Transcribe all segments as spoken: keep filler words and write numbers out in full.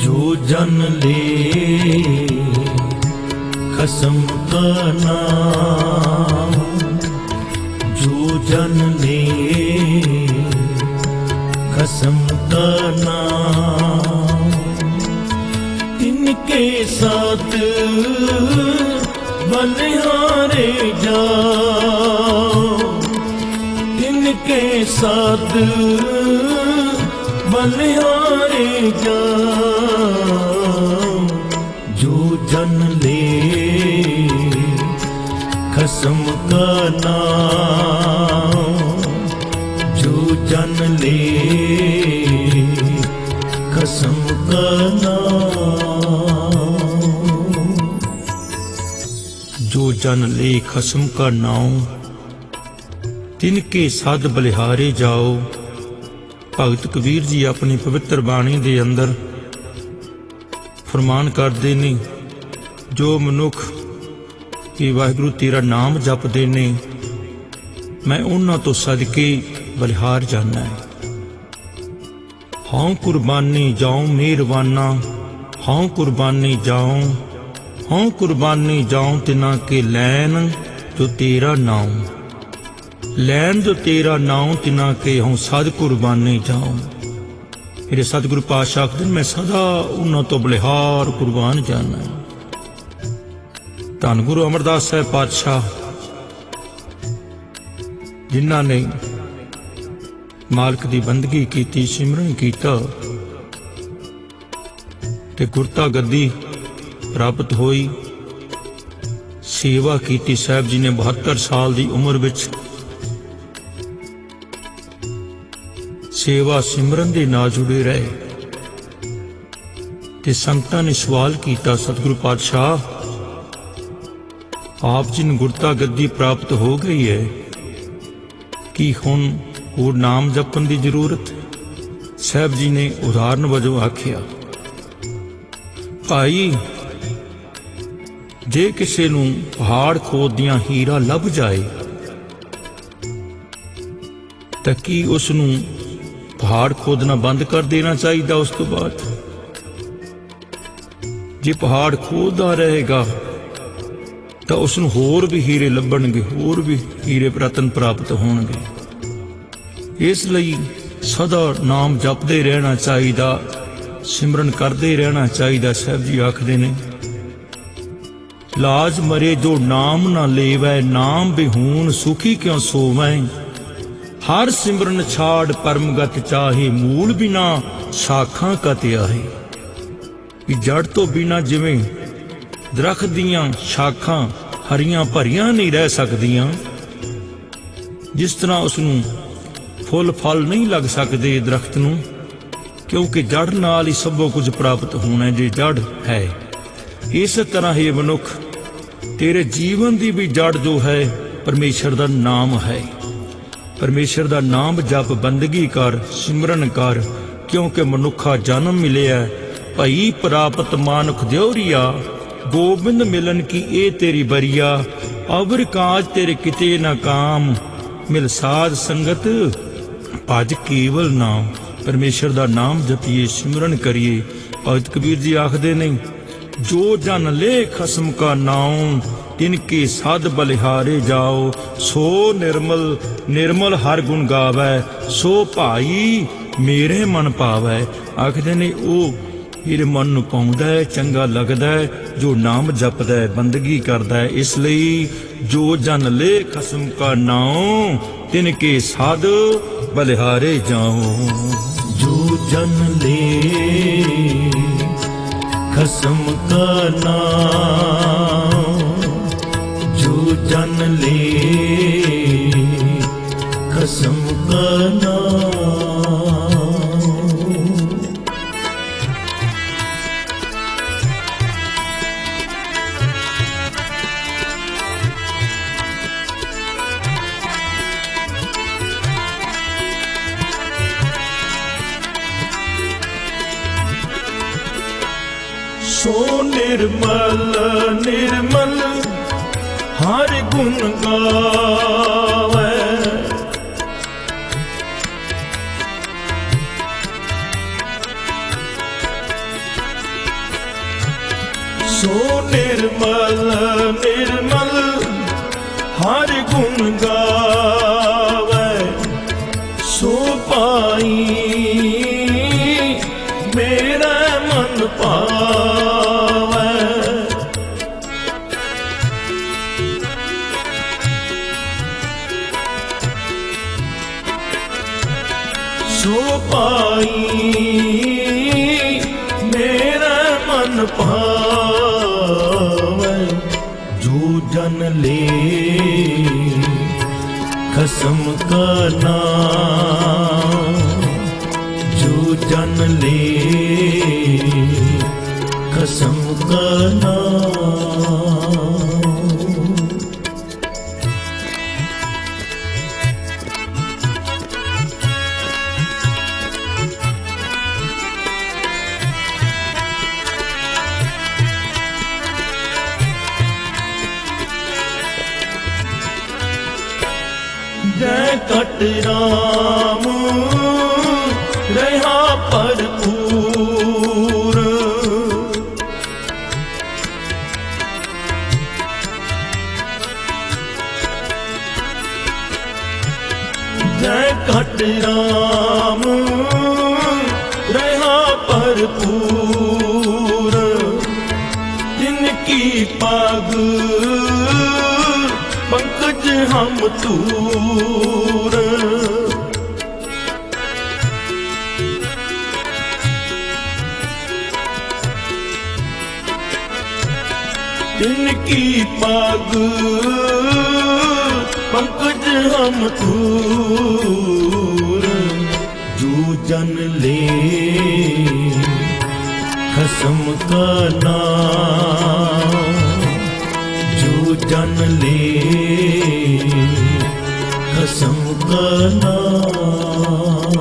जो जन ले खसम का नाम, जो जन ले खसम का नाम, इनके साथ बलिहारे जाओ, इनके साथ बलिहारे जाओ। जो जन ले खसम का नाम, जो जन ले खसम का नाम। जो जन ले खसम का नाम, तिनके साध बलिहारे जाओ। भगत कबीर जी अपनी पवित्र बाणी दे अंदर फरमान करते ने, जो मनुख ये वाहिगुरू तेरा नाम जपते ने, मैं उन्हां तो सदके बलिहार जाना है। हाँ कुर्बानी जाऊं मेहरबाना, हाँ कुर्बानी जाऊं, हाँ कुर्बानी जाऊं तिना के लैन जो तेरा नाम, लैन जो तेरा नाम तिना के हूँ सद कुर्बानी जाऊं। मेरे सतगुरु पातशाह आखदे मैं सदा उन्हां तो बलिहार कुर्बान जाना है। धन गुरु अमरदास साहब पातशाह जिन्हां ने मालक की बंदगी की, सिमरन किया ते गुरता गद्दी प्राप्त हुई, सेवा की। साहब जी ने बहत्तर साल की उम्र विच सेवा सिमरन दे नाल जुड़े रहे ते संगतां ने सवाल किया, सतगुरु पातशाह आप जी नूं गुरता गद्दी प्राप्त हो गई है, कि हुण होर नाम जपन की जरूरत? साहब जी ने उदाहरण वजों आखिया, भाई जे किसी नूं पहाड़ खोद दियां हीरा लभ जाए तां की उसनूं पहाड़ खोदना बंद कर देना चाहिए? उस तो बाद जे पहाड़ खोददा रहेगा तो उसनूं होर भी हीरे लभणगे, होर भी हीरे रतन प्राप्त होणगे। इसलिए सदा नाम जपते रहना चाहिए, सिमरन करते रहना चाहिए। साहब जी आखदे ने, लाज मरे जो नाम ना लेवै, नाम बिहून सुखी क्यों सोवै। हर सिमरन छाड़ परमगत चाहे, मूल बिना शाखां कत आहे। कि जड़ तो बिना जिवें दरख्त दियां शाखां हरियां भरियां नहीं रह सकदियां, जिस तरह उसनूं फुल फल नहीं लग सकते दरख्त नूं, क्योंकि जड़ नाल ही सब कुछ प्राप्त होना जे जड़ है। इस तरह ही मनुख तेरे जीवन की भी जड़ जो है परमेश्वर का नाम है। परमेश्वर का नाम जप, बंदगी कर, सिमरन कर, क्योंकि मनुखा जन्म मिले है भई प्राप्त मानुख द्योरिया। गोबिंद मिलन की ए तेरी बरिया, अवर काज तेरे किते न काम। मिल साध संगत भज केवल नाम। परमेश्वर का नाम जपिए, सिमरन करिए। भगत कबीर जी आखदे ने, जो जन ले खसम का नाम, तिनके साध बलिहारे जाओ। सो निर्मल निर्मल हर गुण गावै, सो भाई मेरे मन पावै। आखदे ने ओ मेरे मन नूं पाउंदा है, चंगा लगदा है, जो नाम जपदा है, बंदगी करदा है। इसलिए जो जन ले खसम का नाम, तिनके साध बलिहारे जाओ। जो जन ले खसम का नाम, जो जन ले खसम का नाम। सो निर्मल निर्मल हर गुण गावै। सो निर्मल निर्मल हर गुण गावे, सो पाई मेरा मन पावे। सो पाई मेरा मन पावे, जो जन ले खसम का नाम, जो जन ले खसम का नाम। जय कट राम रहा भरपूर, जय कट राम रहा भरपूर, जिनकी पग पंकज हम तूर। जिनकी पग पंकज हम तूर, जो जन ले खसम का नाम, जो जन ले खसम का नाम।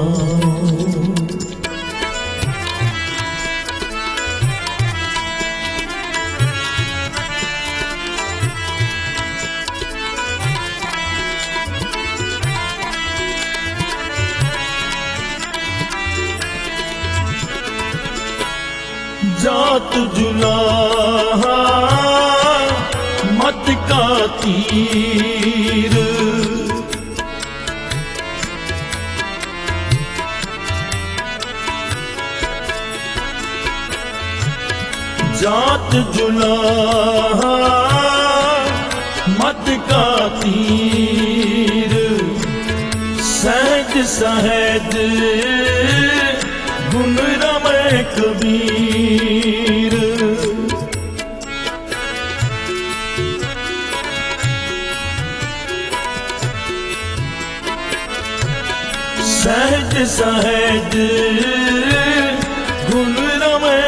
जात जुलाहा मत का तीर, जात जुलाहा मत का तीर, सहज सहज गुण रमे कबीर। सहज सहज गुण रमे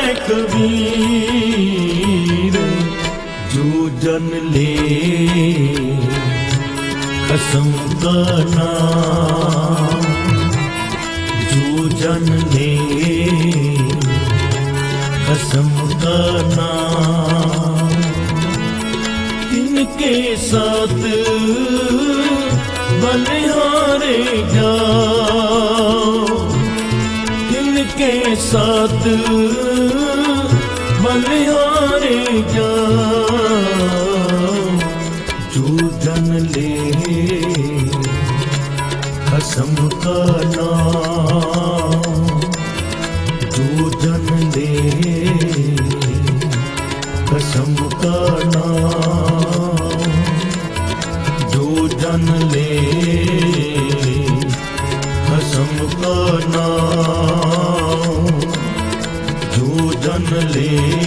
कबीर, जो जन ले खसम का नाम, जो जन ले खसम का नाम। इनके साथ बलिहारे जाओ, इनके साथ बलिहारे जाओ, जो जन ले खसम का नाम, जो जन ले खसम का नाम, जो जन ले खसम का नाम, जो जन ले